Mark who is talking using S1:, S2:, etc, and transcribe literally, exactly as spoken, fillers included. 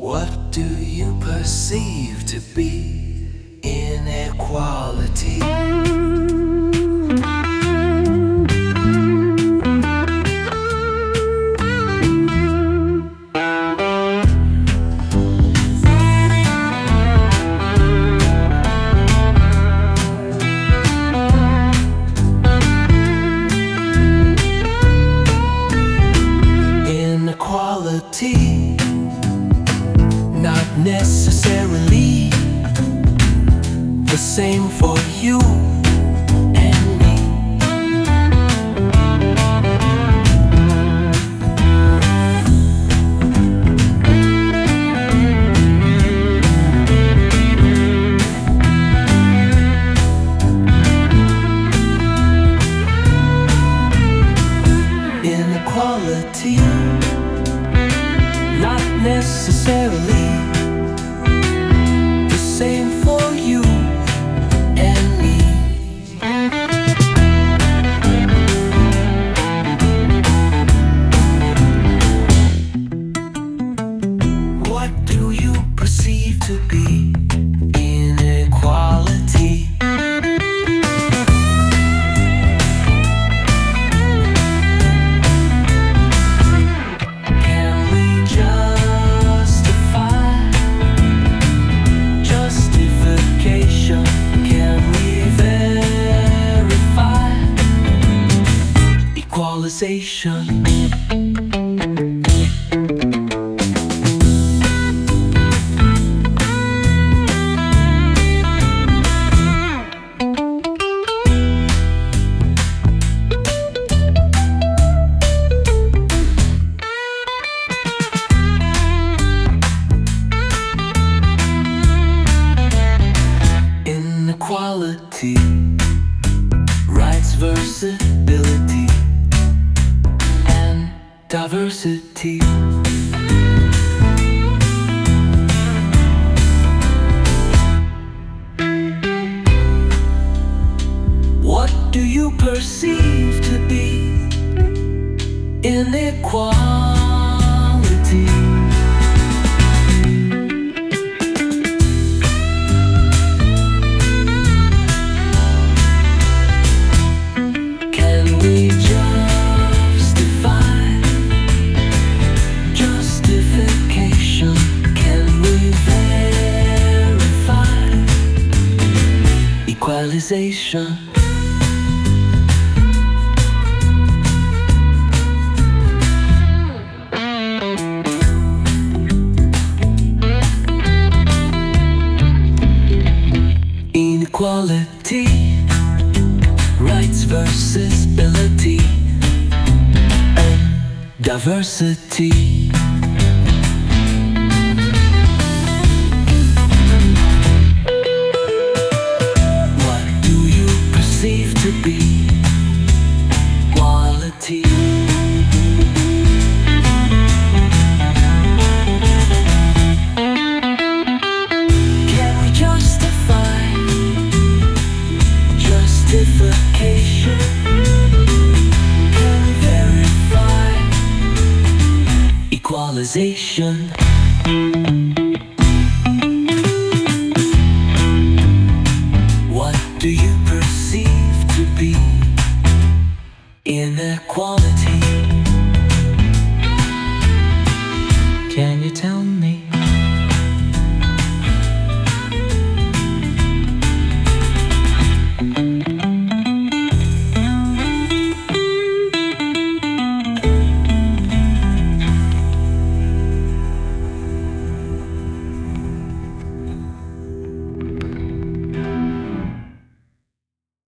S1: What do you perceive to be inequality? Inequality, not necessarily the same for you and me. Inequality, not necessarily the same for you and me. What do you perceive to be inequality? Equalization. Inequality, rights versus ability, diversity. What do you perceive to be inequality? Equalization. Inequality, rights versus ability, and diversity. To be quality. Can we justify justification? Can we verify equalization?